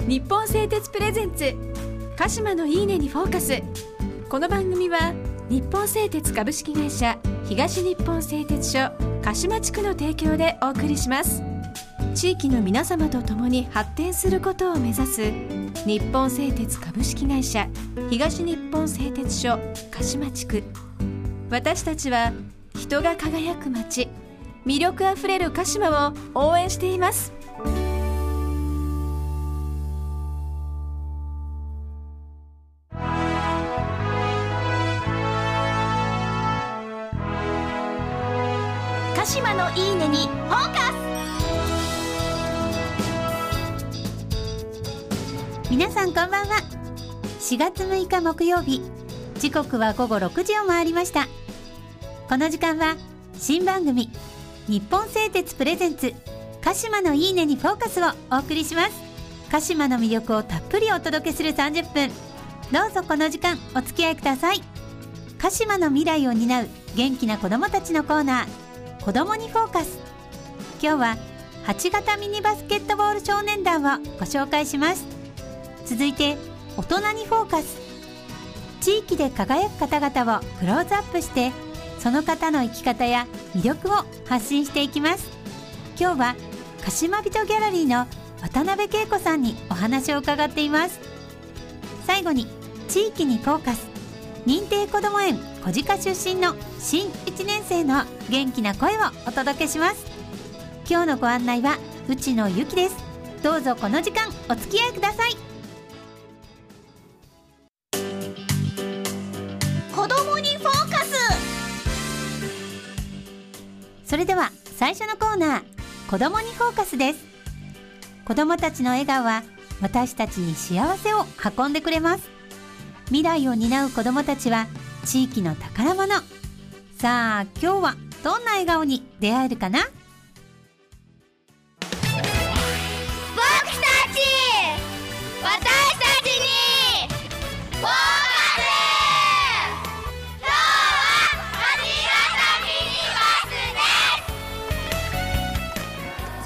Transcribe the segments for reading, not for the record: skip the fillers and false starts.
日本製鉄プレゼンツ鹿島のいいねにフォーカス。この番組は日本製鉄株式会社、東日本製鉄所鹿島地区の提供でお送りします。地域の皆様と共に発展することを目指す日本製鉄株式会社、東日本製鉄所鹿島地区。私たちは人が輝く街、魅力あふれる鹿島を応援しています。鹿島のいいねにフォーカス。皆さんこんばんは。4月6日木曜日、時刻は午後6時を回りました。この時間は新番組日本製鉄プレゼンツ鹿島のいいねにフォーカスをお送りします。鹿島の魅力をたっぷりお届けする30分、どうぞこの時間お付き合いください。鹿島の未来を担う元気な子どもたちのコーナー、子どもにフォーカス。今日は8型ミニバスケットボール少年団をご紹介します。続いて大人にフォーカス。地域で輝く方々をクローズアップして、その方の生き方や魅力を発信していきます。今日は鹿島人ギャラリーの渡辺恵子さんにお話を伺っています。最後に地域にフォーカス。認定こども園小鹿出身の新1年生の元気な声をお届けします。今日のご案内は内野由紀です。どうぞこの時間お付き合いください。 子どもにフォーカス。 それでは最初のコーナー、子どもにフォーカスです。子どもたちの笑顔は私たちに幸せを運んでくれます。未来を担う子どもたちは地域の宝物。さあ今日はどんな笑顔に出会えるかな。 僕たち、私たちにフォーカス。今日は8型ミニバスです。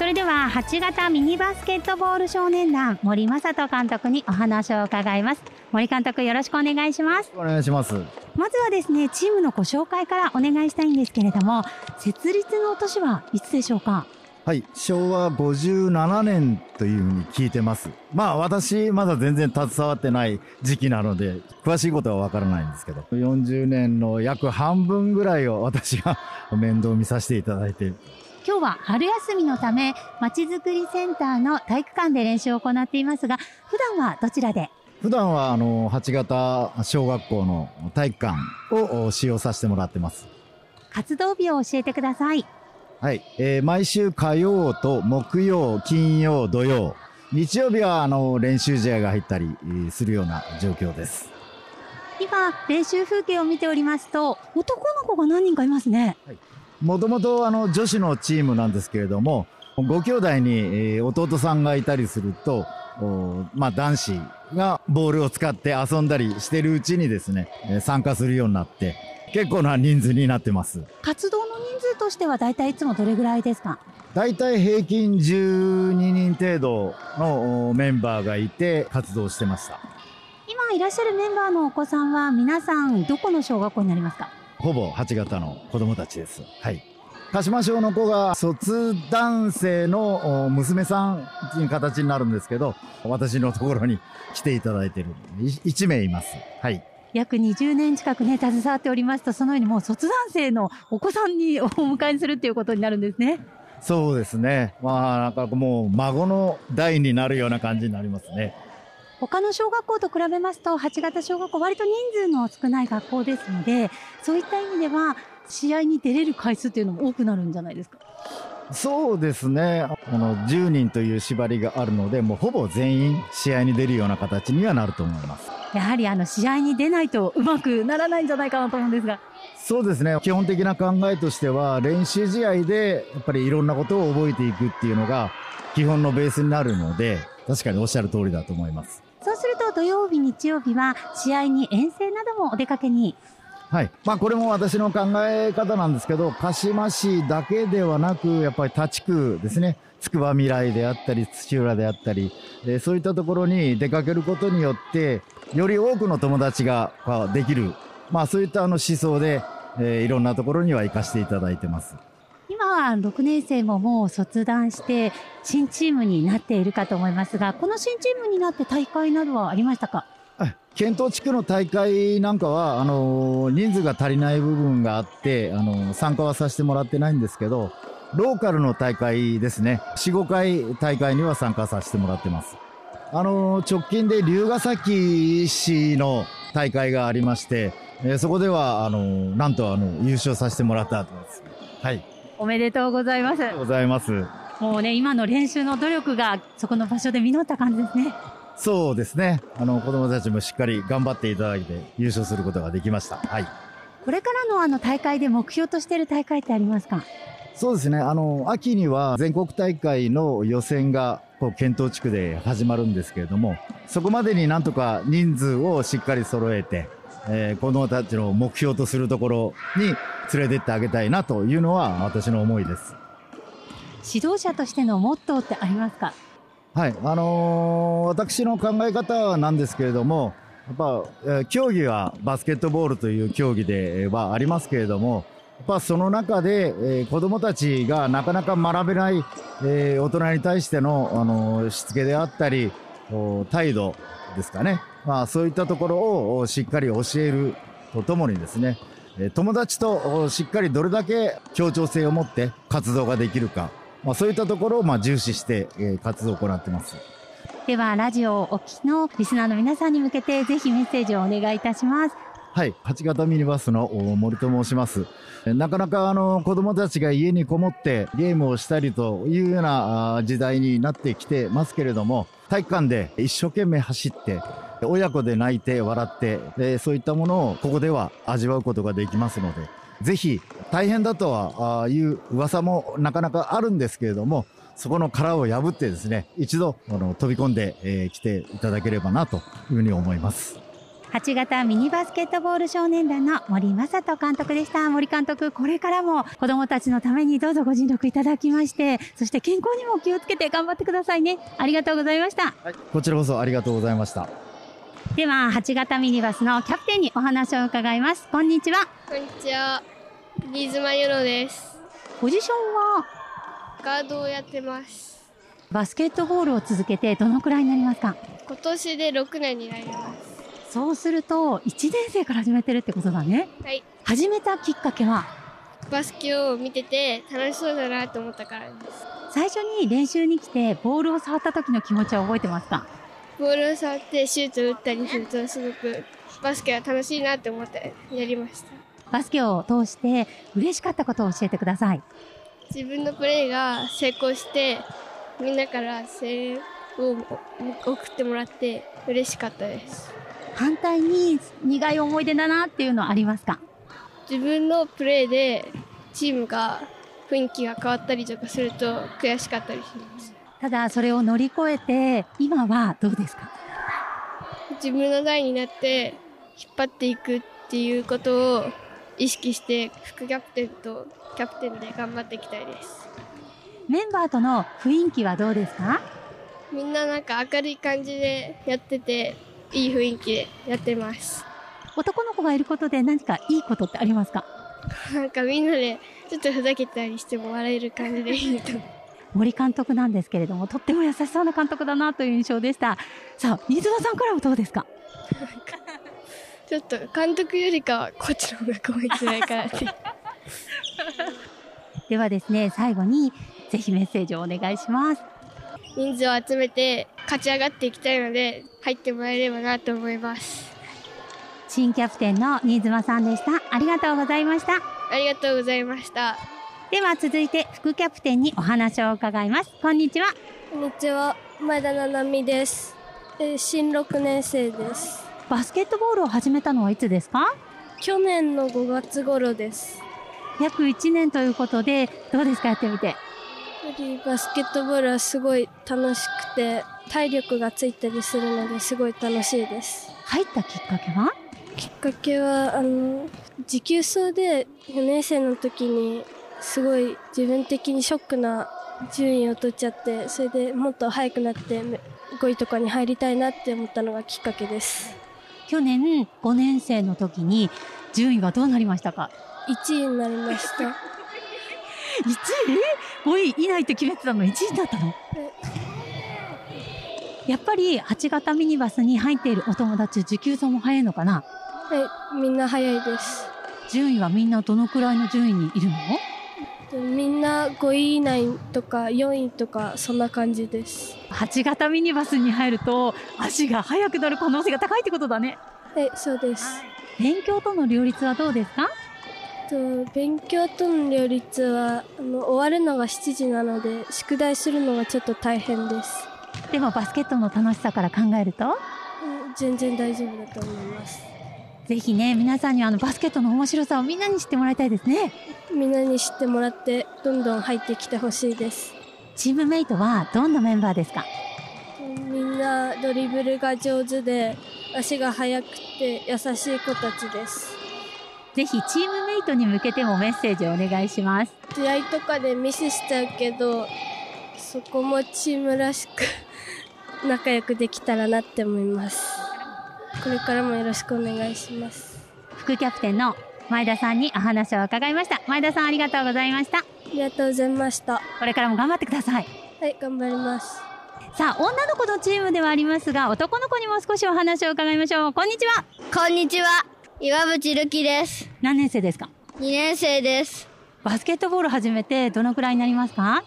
それでは8型ミニバスケットボール少年団、森正人監督にお話を伺います。森監督、よろしくお願いします。 お願いします。 まずはですね、チームのご紹介からお願いしたいんですけれども、設立の年はいつでしょうか。 はい、昭和57年というふうに聞いてます。私まだ全然携わってない時期なので詳しいことはわからないんですけど、40年の約半分ぐらいを私が面倒見させていただいている。 今日は春休みのため、まちづくりセンターの体育館で練習を行っていますが、普段はどちらで？ 普段は8型小学校の体育館を使用させてもらってます。 活動日を教えてください。 はい、毎週火曜と木曜、金曜、土曜、日曜日は練習試合が入ったりするような状況です。 今練習風景を見ておりますと、男の子が何人かいますね。 もともと女子のチームなんですけれども、ご兄弟に、弟さんがいたりすると、男子がボールを使って遊んだりしてるうちにですね、参加するようになって結構な人数になってます。 活動の人数としてはだいたいいつもどれぐらいですか？ だいたい平均12人程度のメンバーがいて活動してました。 今いらっしゃるメンバーのお子さんは皆さんどこの小学校になりますか？ ほぼ8型の子供たちです。はい。鹿島小の子が卒男性の娘さんという形になるんですけど、私のところに来ていただいている1名います。はい。 約20年近くね、携わっておりますと、そのようにもう卒男性のお子さんにお迎えするっていうことになるんですね。 そうですね。なんかもう孫の代になるような感じになりますね。 他の小学校と比べますと、8型小学校割と人数の少ない学校ですので、そういった意味では試合に出れる回数っていうのも多くなるんじゃないですか？ そうですね。10人という縛りがあるので、もうほぼ全員試合に出るような形にはなると思います。 やはり試合に出ないとうまくならないんじゃないかなと思うんですが。 そうですね。基本的な考えとしては、練習試合でやっぱりいろんなことを覚えていくっていうのが基本のベースになるので、確かにおっしゃる通りだと思います。 そうすると土曜日、日曜日は試合に遠征などもお出かけに？ はい。これも私の考え方なんですけど、鹿島市だけではなく、やっぱり他地区ですね。筑波未来であったり、土浦であったり、そういったところに出かけることによって、より多くの友達ができる。そういった思想で、いろんなところには行かせていただいてます。 今は6年生ももう卒団して新チームになっているかと思いますが、この新チームになって大会などはありましたか？ 県東地区の大会なんかは、人数が足りない部分があって、参加はさせてもらってないんですけど、ローカルの大会ですね。4、5回大会には参加させてもらってます。直近で龍ヶ崎市の大会がありまして、そこでは、なんと優勝させてもらった後です。はい。 おめでとうございます。 ありがとうございます。 もうね、今の練習の努力がそこの場所で実った感じですね。 そうですね。子供たちもしっかり頑張っていただいて優勝することができました。はい。 これからの大会で目標としている大会ってありますか？ そうですね。秋には全国大会の予選が県東地区で始まるんですけれども、そこまでになんとか人数をしっかり揃えて、子供たちの目標とするところに連れてってあげたいなというのは私の思いです。 指導者としてのモットーってありますか？ はい。私の考え方なんですけれども、やっぱ、競技はバスケットボールという競技ではありますけれども、やっぱその中で、子供たちがなかなか学べない、大人に対しての、しつけであったり、態度ですかね。そういったところをしっかり教えるとともにですね、友達としっかりどれだけ協調性を持って活動ができるか、そういったところを重視して、活動を行っています。 ではラジオをお聞きのリスナーの皆さんに向けてぜひメッセージをお願いいたします。 はい、8型ミニバスの森と申します。なかなか子供たちが家にこもってゲームをしたりというような時代になってきてますけれども、体育館で一生懸命走って親子で泣いて笑ってそういったものをここでは味わうことができますので、ぜひ大変だとはいう噂もなかなかあるんですけれども、そこの殻を破ってですね、一度飛び込んできていただければなというふうに思います。 8型ミニバスケットボール少年団の森正人監督でした。森監督、これからも子どもたちのためにどうぞご尽力いただきまして、そして健康にも気をつけて頑張ってくださいね。ありがとうございました。 はい、こちらこそありがとうございました。 では8型ミニバスのキャプテンにお話を伺います。こんにちは。 こんにちは。新妻ゆのです。 ポジションはガードをやってます。 バスケットボールを続けてどのくらいになりますか？ 今年で6年になります。 そうすると1年生から始めてるってことだね。 はい。 始めたきっかけはバスケを見てて楽しそうだなと思ったからです。 最初に練習に来てボールを触った時の気持ちは覚えてますか？ ボールを触ってシュートを打ったりするとすごくバスケが楽しいなって思ってやりました。 バスケを通して嬉しかったことを教えてください。 自分のプレーが成功してみんなから声援を送ってもらって嬉しかったです。 反対に苦い思い出だなっていうのはありますか？ 自分のプレーでチームが雰囲気が変わったりとかすると悔しかったりします。 ただそれを乗り越えて今はどうですか？ 自分の代になって引っ張っていくっていうことを意識して副キャプテンとキャプテンで頑張っていきたいです。 メンバーとの雰囲気はどうですか？ みんななんか明るい感じでやってていい雰囲気でやってます。 男の子がいることで何かいいことってありますか？ なんかみんなでちょっとふざけたりしても笑える感じでいいと思う。 森監督なんですけれども、とっても優しそうな監督だなという印象でした。さあ、新妻さんからはどうですか？ ちょっと監督よりかはこっちの方が怖いんじゃないかなって。 ではですね、最後にぜひメッセージをお願いします。 人数を集めて勝ち上がっていきたいので入ってもらえればなと思います。 新キャプテンの新妻さんでした。ありがとうございました。 ありがとうございました。 では続いて副キャプテンにお話を伺います。こんにちは。 こんにちは。前田七海です。新6年生です。 バスケットボールを始めたのはいつですか？ 去年の5月頃です。 約1年ということでどうですか？やってみて。 やっぱりバスケットボールはすごい楽しくて体力がついたりするのですごい楽しいです。 入ったきっかけは？ きっかけは持久走で4年生の時にすごい自分的にショックな順位を取っちゃって、それでもっと速くなって5位とかに入りたいなって思ったのがきっかけです。 去年5年生の時に順位はどうなりましたか 1位になりました。 1位 ?5 位以内って決めてたの1位だったの？やっぱり8型ミニバスに入っているお友達、持久走も速いのかな？ はい、みんな速いです。 順位はみんなどのくらいの順位にいるの？ みんな5位以内とか4位とかそんな感じです。 8型ミニバスに入ると足が速くなる可能性が高いってことだね。 はい、そうです。 勉強との両立はどうですか？ 勉強との両立は終わるのが7時なので宿題するのがちょっと大変です。 でもバスケットの楽しさから考えると、 全然大丈夫だと思います。 ぜひね、皆さんにバスケットの面白さをみんなに知ってもらいたいですね。 みんなに知ってもらってどんどん入ってきてほしいです。 チームメイトはどんなメンバーですか？ みんなドリブルが上手で足が速くて優しい子たちです。 ぜひチームメイトに向けてもメッセージをお願いします。 試合とかでミスしちゃうけど、そこもチームらしく仲良くできたらなって思います。これからもよろしくお願いします。 副キャプテンの前田さんにお話を伺いました。前田さん、ありがとうございました。 ありがとうございました。 これからも頑張ってください。 はい、頑張ります。 さあ、女の子のチームではありますが、男の子にも少しお話を伺いましょう。こんにちは。 こんにちは。岩渕るきです。 何年生ですか 2年生です。 バスケットボール始めてどのくらいになりますか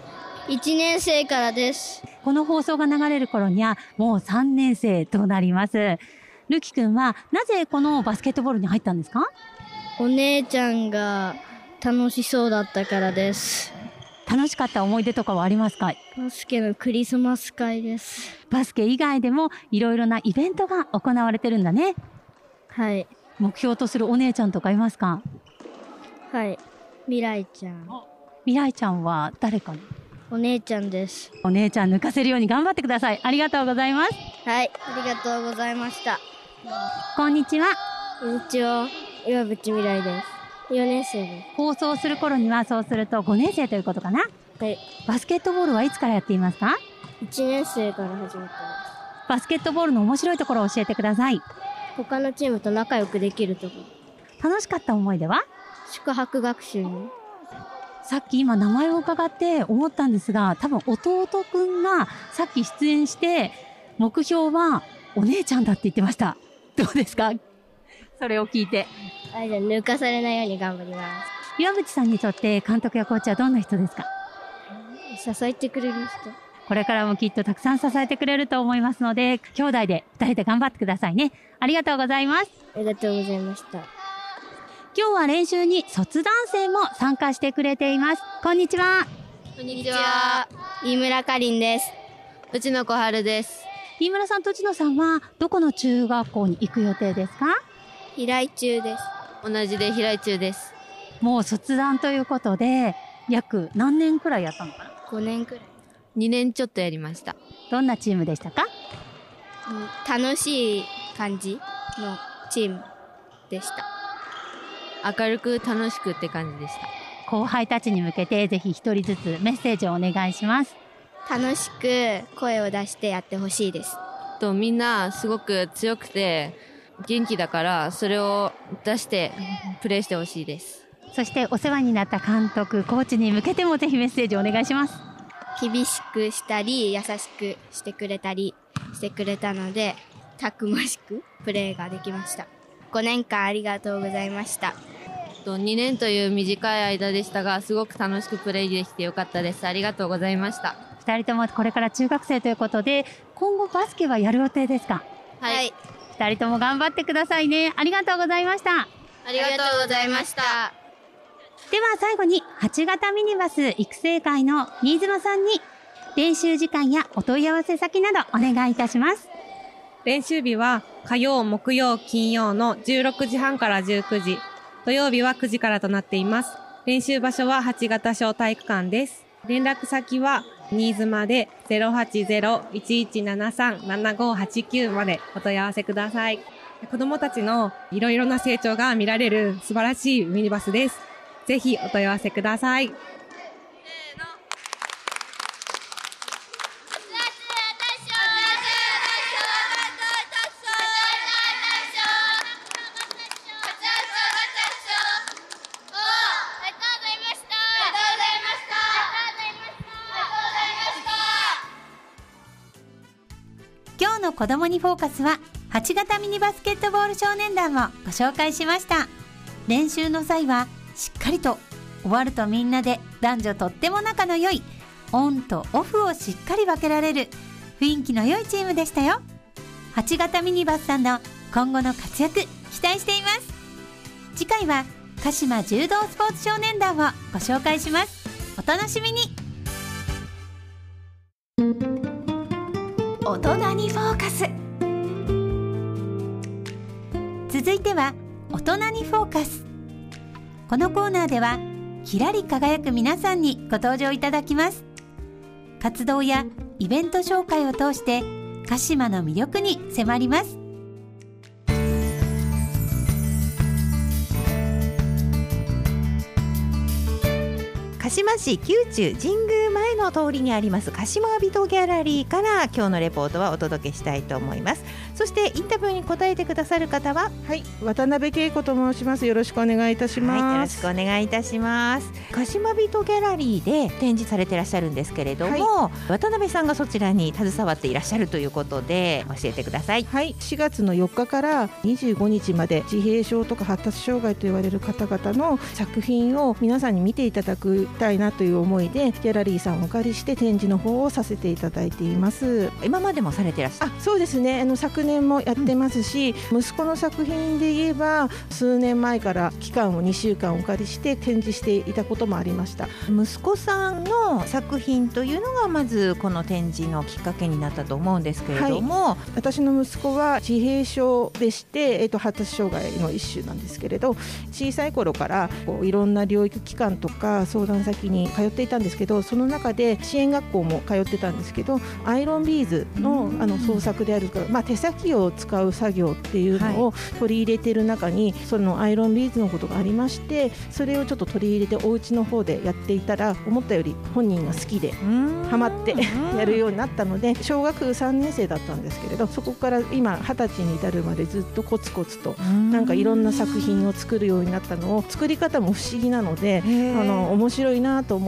1年生からです。 この放送が流れる頃にはもう3年生となります。るきくんはなぜこのバスケットボールに入ったんですか？ お姉ちゃんが楽しそうだったからです。 楽しかった思い出とかはありますか？ バスケのクリスマス会です。 バスケ以外でもいろいろなイベントが行われてるんだね。 はい。 目標とするお姉ちゃんとかいますか？ はい。未来ちゃん。 未来ちゃんは誰かな？ お姉ちゃんです。 お姉ちゃん抜かせるように頑張ってください。ありがとうございます。 はい。ありがとうございました。 こんにちは。 こんにちは。岩渕未来です。4年生です。 放送する頃にはそうすると5年生ということかな？ はい。 バスケットボールはいつからやっていますか ？1年生から始めてます。 バスケットボールの面白いところを教えてください。 他のチームと仲良くできるところ。 楽しかった思い出は？ 宿泊学習に。 さっき今名前を伺って思ったんですが、多分弟くんがさっき出演して目標はお姉ちゃんだって言ってました。どうですか？それを聞いて。 じゃあ抜かされないように頑張ります。 岩渕さんにとって監督やコーチはどんな人ですか？ 支えてくれる人。 これからもきっとたくさん支えてくれると思いますので、兄弟で2人で頑張ってくださいね。ありがとうございます。 ありがとうございました。 今日は練習に卒団生も参加してくれています。こんにちは。 こんにちは。飯村かりんです。 内野小春です。 飯村さんと内野さんはどこの中学校に行く予定ですか？ 平井中です。 同じで平井中です。 もう卒団ということで、約何年くらいやったのかな ？5年くらい。 2年ちょっとやりました。 どんなチームでしたか？ 楽しい感じのチームでした。 明るく楽しくって感じでした。 後輩たちに向けてぜひ一人ずつメッセージをお願いします。 楽しく声を出してやってほしいです。 みんなすごく強くて元気だから、それを出してプレーしてほしいです。 そしてお世話になった監督、コーチに向けてもぜひメッセージをお願いします。 厳しくしたり優しくしてくれたりしてくれたので、たくましくプレーができました。5年間ありがとうございました。 2年という短い間でしたが、すごく楽しくプレーできてよかったです。ありがとうございました。 2人ともこれから中学生ということで、今後バスケはやる予定ですか？ はい。 2人とも頑張ってくださいね。ありがとうございました。 ありがとうございました。 では最後に8型ミニバス育成会の新妻さんに練習時間やお問い合わせ先などお願いいたします。 練習日は火曜、木曜、金曜の16時半から19時、土曜日は9時からとなっています。練習場所は8型小体育館です。連絡先は新妻で 080-1173-7589 までお問い合わせください。 子どもたちのいろいろな成長が見られる素晴らしいミニバスです。ぜひお問い合わせください。 今日の子供にフォーカスは8型ミニバスケットボール少年団をご紹介しました。練習の際はしっかりと、終わるとみんなで男女とっても仲の良い、オンとオフをしっかり分けられる雰囲気の良いチームでしたよ。8型ミニバスさんの今後の活躍期待しています。次回は鹿島柔道スポーツ少年団をご紹介します。お楽しみに。 大人にフォーカス。 続いては大人にフォーカス。このコーナーではきらり輝く皆さんにご登場いただきます。活動やイベント紹介を通して鹿島の魅力に迫ります。 鹿島市宮中神宮前の通りにあります鹿島人ギャラリーから今日のレポートはお届けしたいと思います。そしてインタビューに答えてくださる方は、 はい、渡辺恵子と申します。よろしくお願いいたします。 はい、よろしくお願いいたします。鹿島人ギャラリーで展示されていらっしゃるんですけれども、渡辺さんがそちらに携わっていらっしゃるということで教えてください。 はい、4月の4日から25日まで自閉症とか発達障害と言われる方々の作品を皆さんに見ていただきたいなという思いでギャラリーさんをお借りして展示の方をさせていただいています。 今までもされていらっしゃる？ そうですね、昨年もやってますし、息子の作品で言えば数年前から期間を2週間お借りして展示していたこともありました。 息子さんの作品というのがまずこの展示のきっかけになったと思うんですけれども、 私の息子は自閉症でして、発達障害の一種なんですけれど、小さい頃からいろんな療育機関とか相談先に通っていたんですけど、その中で支援学校も通ってたんですけど、アイロンビーズの創作であるから、手先を使う作業っていうのを取り入れている中に、そのアイロンビーズのことがありまして、それをちょっと取り入れてお家の方でやっていたら、思ったより本人が好きでハマってやるようになったので、小学3年生だったんですけれど、そこから今20歳に至るまでずっとコツコツとなんかいろんな作品を作るようになったのを、作り方も不思議なので面白いなと思って、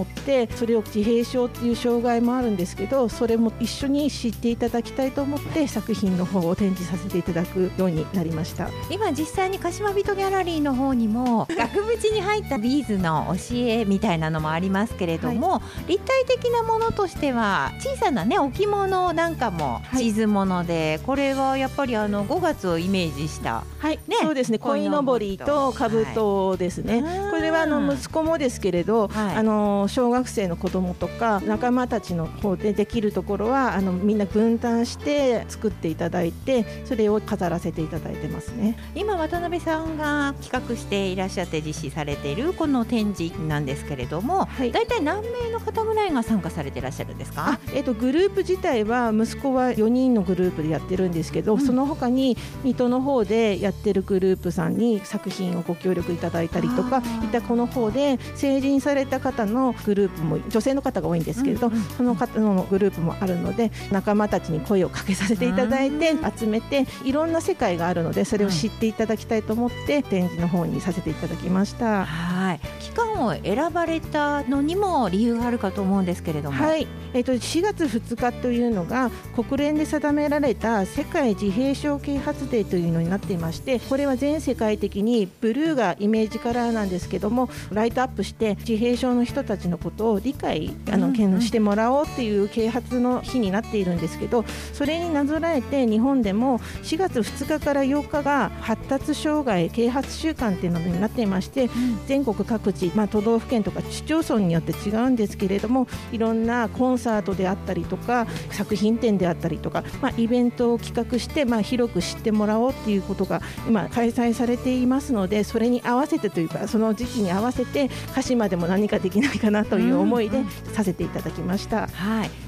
それを自閉症っていう障害もあるんですけど、それも一緒に知っていただきたいと思って作品の方を展示させていただくようになりました。 今実際に鹿島人ギャラリーの方にも額縁に入ったビーズの教えみたいなのもありますけれども、立体的なものとしては小さなね置物なんかも地図もので、これはやっぱり5月をイメージしたそうですね、鯉のぼりと兜ですね。これは息子もですけれど、小学生の子供とか仲間たちの方でできるところはみんな分担して作っていただいて、それを飾らせていただいてますね。 今渡辺さんが企画していらっしゃって実施されているこの展示なんですけれども、だいたい何名の方ぐらいが参加されていらっしゃるんですか？ グループ自体は息子は4人のグループでやってるんですけど、その他に水戸の方でやってるグループさんに作品をご協力いただいたりとか、いたこの方で成人された方のグループも女性の方が多いんですけれど、その方のグループもあるので、仲間たちに声をかけさせていただいて集めて、いろんな世界があるのでそれを知っていただきたいと思って展示の方にさせていただきました。 期間を選ばれたのにも理由があるかと思うんですけれども、 4月2日というのが国連で定められた世界自閉症啓発デーというのになっていまして、これは全世界的にブルーがイメージカラーなんですけども、ライトアップして自閉症の人たちのことを理解してもらおうっていう啓発の日になっているんですけど、それになぞらえて日本でも4月2日から8日が発達障害啓発週間っていうのになっていまして、全国各地、都道府県とか市町村によって違うんですけれども、いろんなコンサートであったりとか作品展であったりとか、イベントを企画して、広く知ってもらおうっていうことが今開催されていますので、それに合わせてというか、その時期に合わせて鹿島でも何かできないかなという思いでさせていただきました。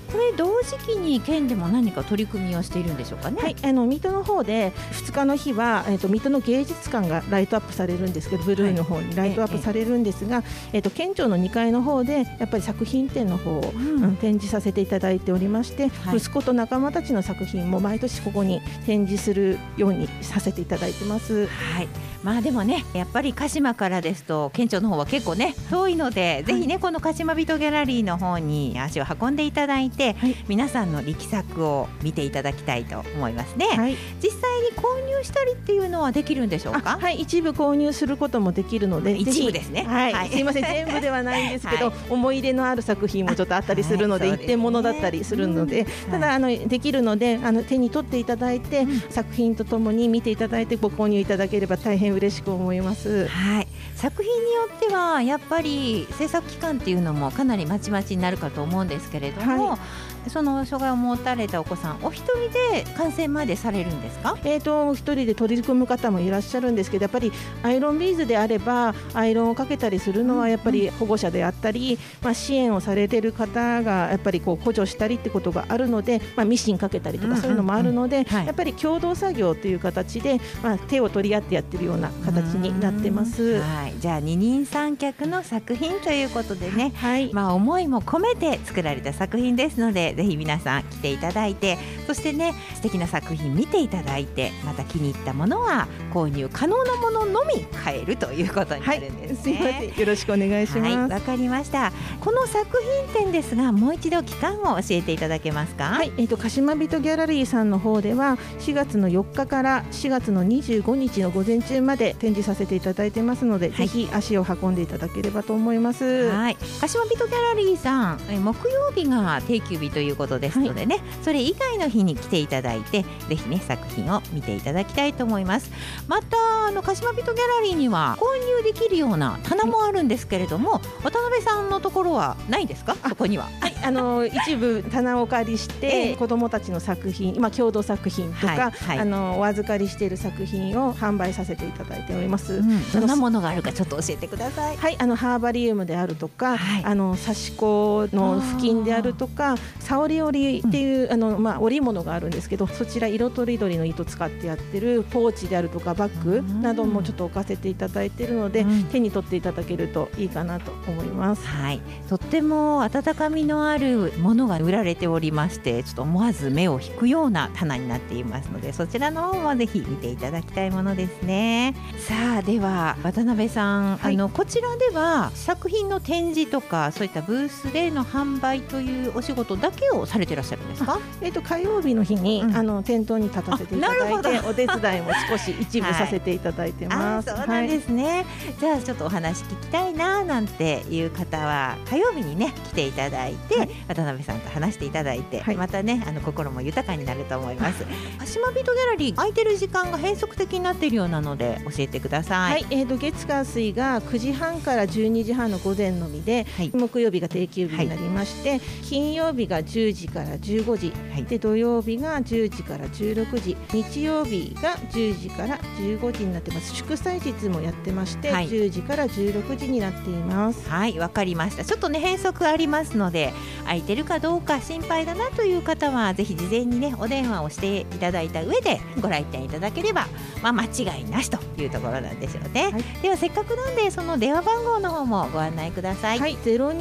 これ同時期に県でも何か取り組みをしているんでしょうかね。 はい、水戸の方で2日の日は、水戸の芸術館がライトアップされるんですけど、ブルーの方にライトアップされるんですが、県庁の2階の方でやっぱり作品展の方を、展示させていただいておりまして、息子と仲間たちの作品も毎年ここに展示するようにさせていただいてます。 はい、まあでもね、やっぱり鹿島からですと県庁の方は結構ね遠いので、ぜひねこの鹿島人ギャラリーの方に足を運んでいただいて、皆さんの力作を見ていただきたいと思いますね。実際に購入したりっていうのはできるんでしょうか。 はい、一部購入することもできるので、 一部ですね。 すいません、全部ではないんですけど、思い入れのある作品もちょっとあったりするので、一点物だったりするので、ただできるので手に取っていただいて、作品とともに見ていただいてご購入いただければ大変嬉しく思います。 はい、作品によってはやっぱり制作期間っていうのもかなりまちまちになるかと思うんですけれども、その障害を持たれたお子さんお一人で完成までされるんですか。 一人で取り組む方もいらっしゃるんですけど、やっぱりアイロンビーズであればアイロンをかけたりするのはやっぱり保護者であったり、支援をされている方がやっぱり補助したりってことがあるので、ミシンかけたりとかそういうのもあるので、やっぱり共同作業という形で、手を取り合ってやってるような形になってます。 じゃあ二人三脚の作品ということでね、思いも込めて作られた作品ですので、ぜひ皆さん来ていただいて、そしてね素敵な作品見ていただいて、また気に入ったものは購入可能なもののみ買えるということになるんですね。 すいません、よろしくお願いします。 わかりました。この作品展ですが、もう一度期間を教えていただけますか。 鹿島人ギャラリーさんの方では4月の4日から4月の25日の午前中まで展示させていただいてますので、ぜひ足を運んでいただければと思います。 鹿島人ギャラリーさん、木曜日が定休日ということですのでね、それ以外の日に来ていただいて、ぜひね作品を見ていただきたいと思います。また鹿島人ギャラリーには購入できるような棚もあるんですけれども、渡辺さんのところはないんですか。そこには一部棚をお借りして、子どもたちの作品、共同作品とか、お預かりしている作品を販売させていただいております。 どんなものがあるかちょっと教えてください。 ハーバリウムであるとか、刺し子の布巾であるとか、沙織織っていう、織物があるんですけど、そちら色とりどりの糸使ってやってるポーチであるとかバッグなどもちょっと置かせていただいているので、手に取っていただけるといいかなと思います。 とっても温かみのあるものが売られておりまして、ちょっと思わず目を引くような棚になっていますので、そちらの方もぜひ見ていただきたいものですね。さあ、では渡辺さん、こちらでは作品の展示とかそういったブースでの販売というお仕事だけをされていらっしゃるんですか。 火曜日の日に、店頭に立たせていただいて、お手伝いも少し一部させていただいてます。 そうなんですね。じゃあちょっとお話聞きたいななんていう方は火曜日にね来ていただいて、渡辺さんと話していただいて、またね心も豊かになると思います。鹿島人ギャラリー空いてる時間が変則的になっているようなので教えてください。 月火水が9時半から12時半の午前のみで、木曜日が定休日になりまして、金曜日が10時から15時、で土曜日が10時から16時、日曜日が10時から15時になってます。祝祭日もやってまして、10時から16時になっています。 わかりました。ちょっとね変則ありますので、空いてるかどうか心配だなという方はぜひ事前にねお電話をしていただいた上でご来店いただければ、間違いなしというところなんでしょうね。ではせっかくなんでその電話番号の方もご案内ください。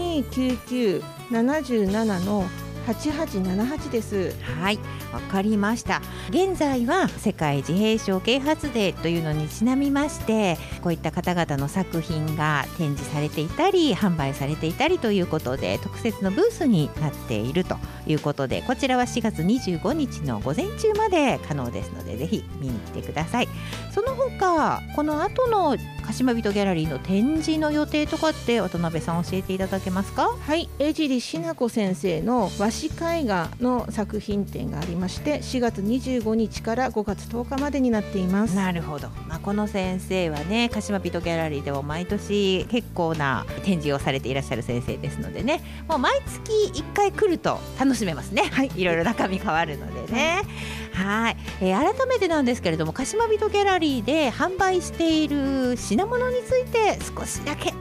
0299-77の8878です。 わかりました。現在は世界自閉症啓発デーというのにちなみまして、こういった方々の作品が展示されていたり販売されていたりということで、特設のブースになっているということで、こちらは4月25日の午前中まで可能ですので、ぜひ見に来てください。その他この後の鹿島人ギャラリーの展示の予定とかって渡辺さん教えていただけますか。 江尻しな子先生の和紙絵画の作品展がありまして、4月25日から5月10日までになっています。 なるほど。この先生はね鹿島人ギャラリーでも毎年結構な展示をされていらっしゃる先生ですのでね、もう毎月1回来ると楽しめますね。いろいろ中身変わるのでね。改めてなんですけれども、鹿島人ギャラリーで販売している品物について少しだけ教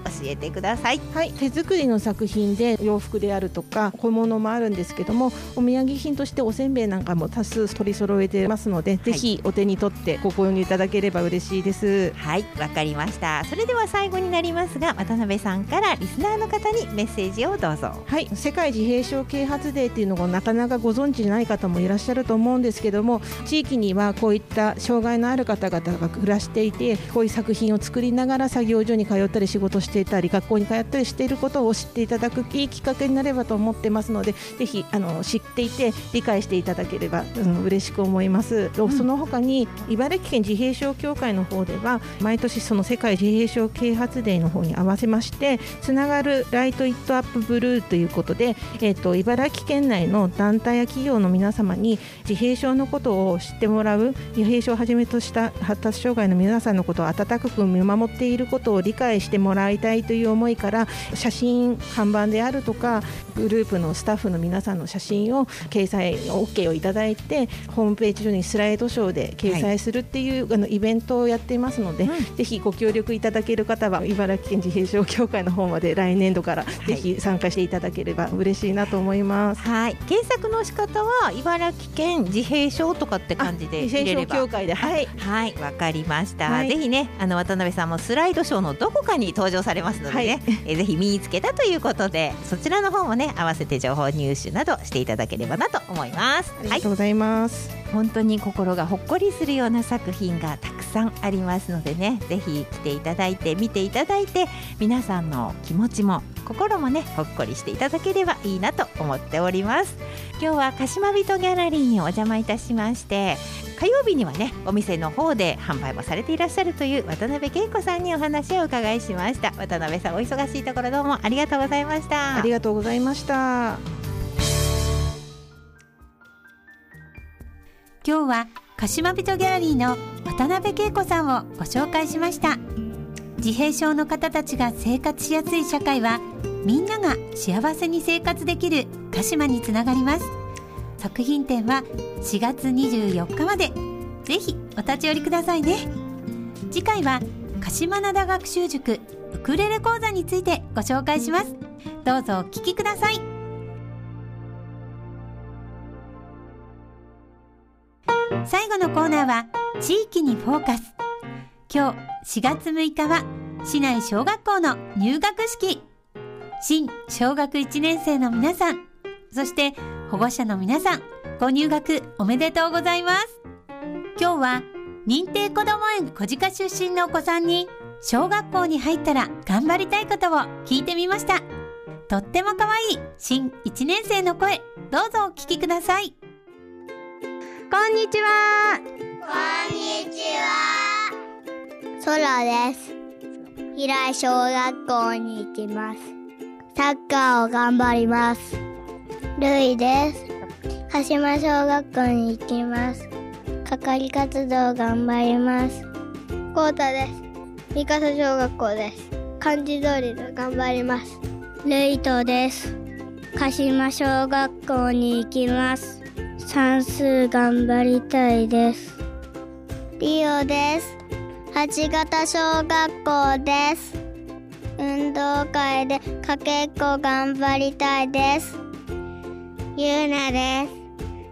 えてください。 はい、手作りの作品で洋服であるとか小物もあるんですけども、お土産品としておせんべいなんかも多数取り揃えてますので、ぜひお手に取ってご購入いただければ嬉しいです。 はい、わかりました。それでは最後になりますが、渡辺さんからリスナーの方にメッセージをどうぞ。 はい、世界自閉症啓発デーっていうのがなかなかご存知ない方もいらっしゃると思うんですけども、地域にはこういった障害のある方々が暮らしていて、こういう作品を作りながら作業所に通ったり仕事していたり学校に通ったりしていることを知っていただくいいきっかけになればと思ってますので、ぜひ知っていて理解していただければ、嬉しく思います。その他に茨城県自閉症協会の方では毎年その世界自閉症啓発デーの方に合わせまして、つながるライトイットアップブルーということで、茨城県内の団体や企業の皆様に自閉症のことを知ってもらう、自閉症をはじめとした発達障害の皆さんのことを温かく見守っていることを理解してもらいたいという思いから、写真看板であるとかグループのスタッフの皆さんの写真を掲載 OK をいただいて、ホームページ上にスライドショーで掲載するっていう、イベントをやっていますので、ぜひご協力いただける方は茨城県自閉症協会の方まで来年度からぜひ参加していただければ嬉しいなと思います。 はい、検索の仕方は茨城県自閉症とかって感じで入れれば、 自閉症協会で、はい、 はい、わかりました、 はい、 ぜひね渡辺さんもスライドショーのどこかに登場されますのでね、はい、ぜひ身につけたということで、そちらの方もね合わせて情報入手などしていただければなと思います。 ありがとうございます、 はい、本当に心がほっこりするような作品がたくさんありますのでね、ぜひ来ていただいて見ていただいて、皆さんの気持ちも心もねほっこりしていただければいいなと思っております。今日は鹿島人ギャラリーにお邪魔いたしまして、火曜日にはねお店の方で販売もされていらっしゃるという渡辺恵子さんにお話を伺いしました。渡辺さん、お忙しいところどうもありがとうございました。 ありがとうございました。 今日は鹿島人ギャラリーの渡辺恵子さんをご紹介しました。自閉症の方たちが生活しやすい社会は、みんなが幸せに生活できる鹿島につながります。作品展は4月24日まで、ぜひお立ち寄りくださいね。次回は鹿島灘学習塾ウクレレ講座についてご紹介します。どうぞお聞きください。最後のコーナーは地域にフォーカス。今日4月6日は市内小学校の入学式。新小学1年生の皆さん、そして保護者の皆さん、ご入学おめでとうございます。今日は認定こども園小鹿出身のお子さんに小学校に入ったら頑張りたいことを聞いてみました。とっても可愛い新1年生の声、どうぞお聞きください。 こんにちは。 こんにちは。そらです。平井小学校に行きます。サッカーを頑張ります。るいです。鹿島小学校に行きます。係活動を頑張ります。こうたです。三笠小学校です。漢字通りの頑張ります。るいとです。鹿島小学校に行きます。算数頑張りたいです。リオです。八形小学校です。運動会でかけっこ頑張りたいです。ゆうなです。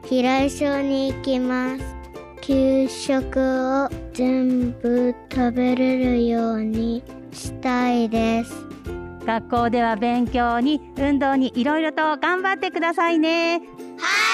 平井小に行きます。給食を全部食べれるようにしたいです。 学校では勉強に運動にいろいろと頑張ってくださいね。 はい、ありがとう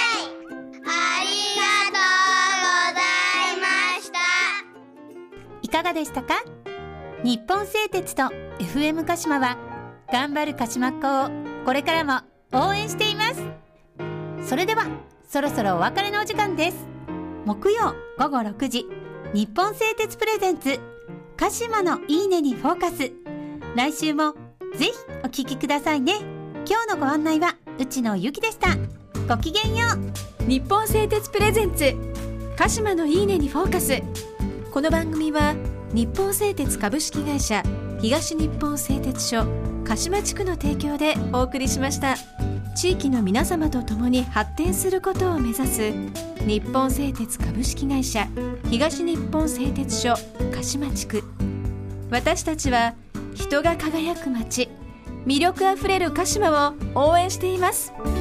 ございました。 いかがでしたか？日本製鉄と FM 鹿島は頑張る鹿島っ子をこれからも応援しています。それではそろそろお別れのお時間です。木曜午後6時、日本製鉄プレゼンツ鹿島のいいねにフォーカス。来週もぜひお聞きくださいね。今日のご案内は内野由紀でした。ごきげんよう。日本製鉄プレゼンツ鹿島のいいねにフォーカス。この番組は日本製鉄株式会社、東日本製鉄所鹿島地区の提供でお送りしました。地域の皆様と共に発展することを目指す日本製鉄株式会社、東日本製鉄所鹿島地区。私たちは人が輝く街、魅力あふれる鹿島を応援しています。